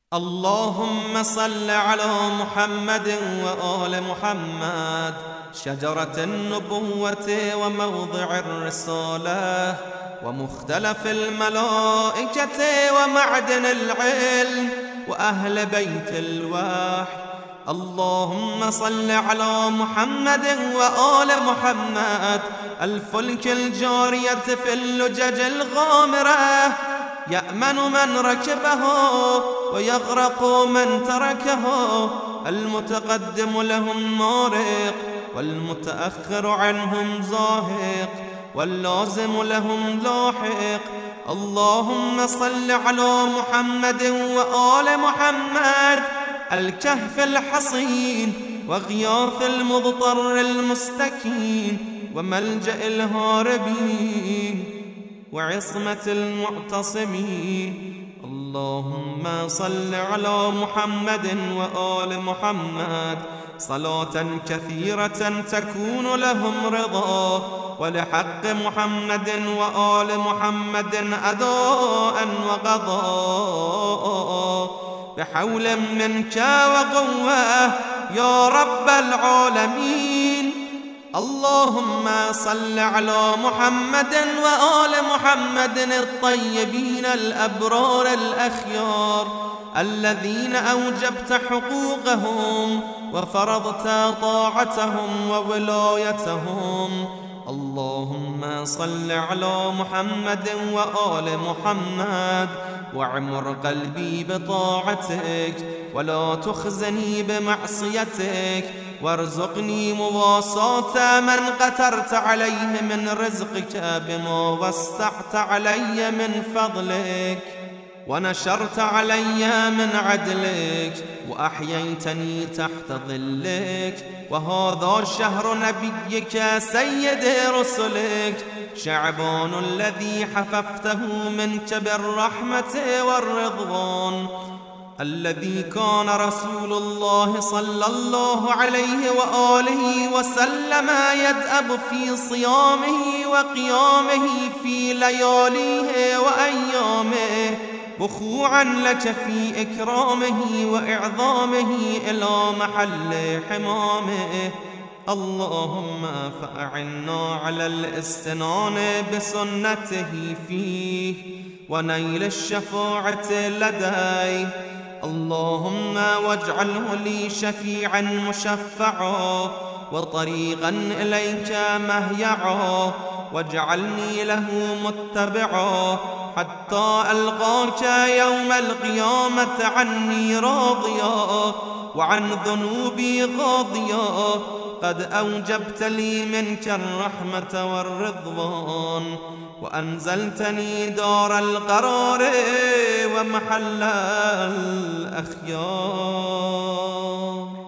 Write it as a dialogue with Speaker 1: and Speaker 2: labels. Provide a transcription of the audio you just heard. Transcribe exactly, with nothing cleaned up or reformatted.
Speaker 1: اللهم صل على محمد وآل محمد، شجرة النبوة وموضع الرسالة ومختلف الملائكة ومعدن العلم وأهل بيت الوحي. اللهم صل على محمد وآل محمد، الفلك الجارية في اللجج الغامرة، يأمن من ركبه ويغرق من تركه، المتقدم لهم مارق والمتأخر عنهم زاهق واللازم لهم لاحق. اللهم صل على محمد وآل محمد، الكهف الحصين وغياث المضطر المستكين وملجأ الهاربين وعصمة المعتصمين. اللهم صل على محمد وآل محمد صلاة كثيرة تكون لهم رضا، ولحق محمد وآل محمد أداء وقضاء، بحول منك وقوة يا رب العالمين. اللهم صل على محمد وآل محمد الطيبين الأبرار الأخيار، الذين أوجبت حقوقهم وفرضت طاعتهم وولايتهم. اللهم صل على محمد وآل محمد، واعمر قلبي بطاعتك ولا تخزني بمعصيتك، وارزقني مواساة من قترت عليه من رزقك بما وسعت علي من فضلك ونشرت علي من عدلك، وأحييتني تحت ظلك. وهذا شهر نبيك سيد رسلك شعبان، الذي حففته منك بالرحمة والرضوان، الذي كان رسول الله صلى الله عليه وآله وسلم يدأب في صيامه وقيامه في لياليه وأيامه، بخوعا لك في إكرامه وإعظامه إلى محل حمامه. اللهم فأعنا على الاستنان بسنته فيه ونيل الشفاعة لديه. اللهم واجعله لي شفيعا مشفعا وطريقا إليك مهيعا، واجعلني له متبعا حتى ألقاك يوم القيامة عني راضيا وعن ذنوبي غاضيا، قد أوجبت لي منك الرحمة والرضوان، وأنزلتني دار القرار ومحل الأخيار.